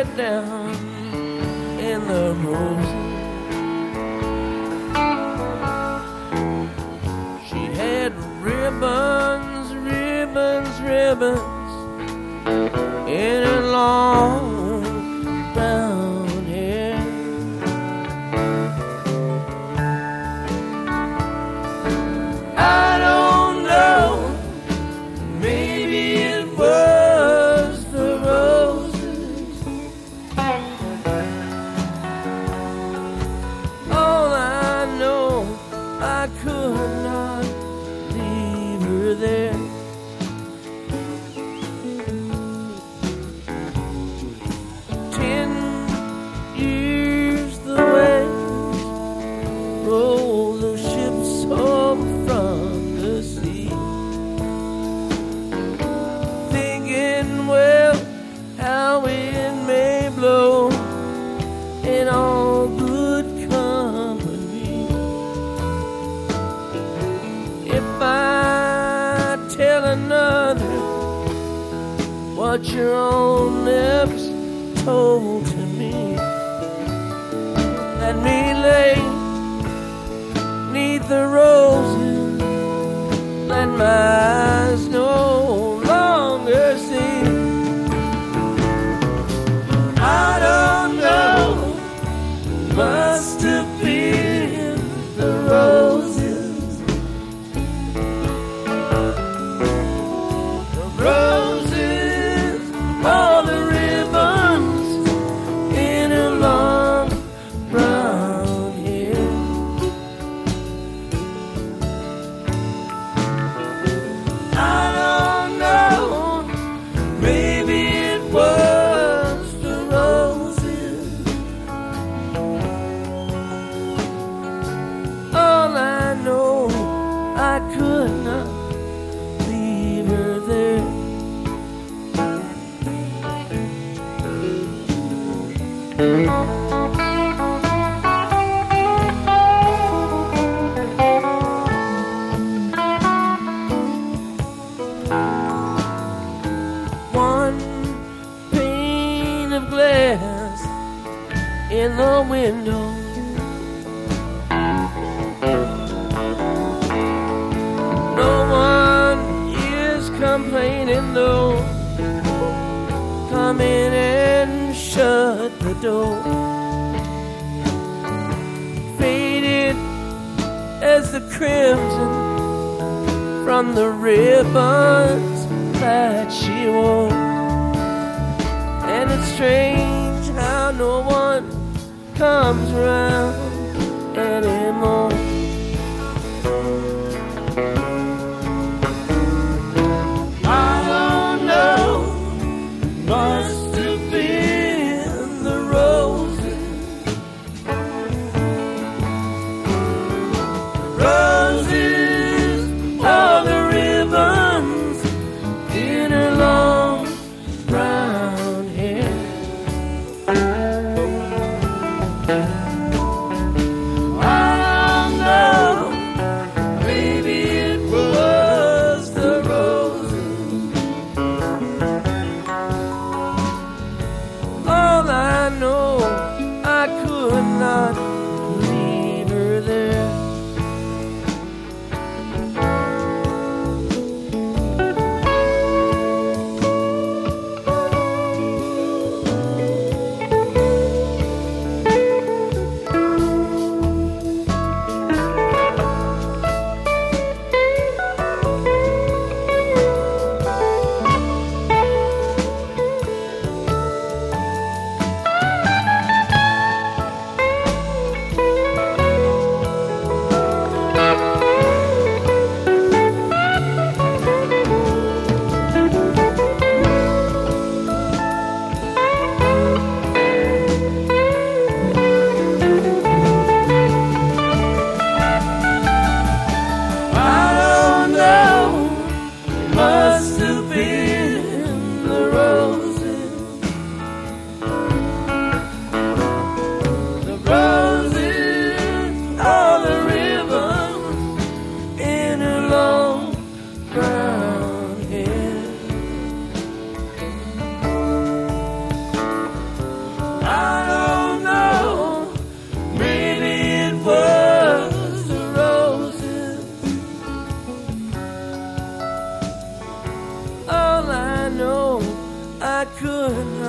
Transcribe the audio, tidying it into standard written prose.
head down in the roses. She had ribbons, ribbons, ribbons in her long brown hair. I don't know, maybe it was the roses. All I know, I could not leave her there. 10 years the waves roll the ships home from the sea, thinking, well, how it may blow in all good company. If I tell another what your own lips told to me, let me lay 'neath the roses, let my eyes no longer see. I don't know, must have been the roses. The roses, all the ribbons in her long brown hair. I don't know, maybe it was the roses. All I know, I could not leave her there. One pane of glass in the window, no one is complaining though. Come in and shut the door. Faded as the crimson from the ribbons that she wore. And it's strange how no one comes around anymore. I don't know, must have been the roses. The roses, all the ribbons in her long brown hair. I don't know, maybe it was the roses. All I know, I could not leave her there. I could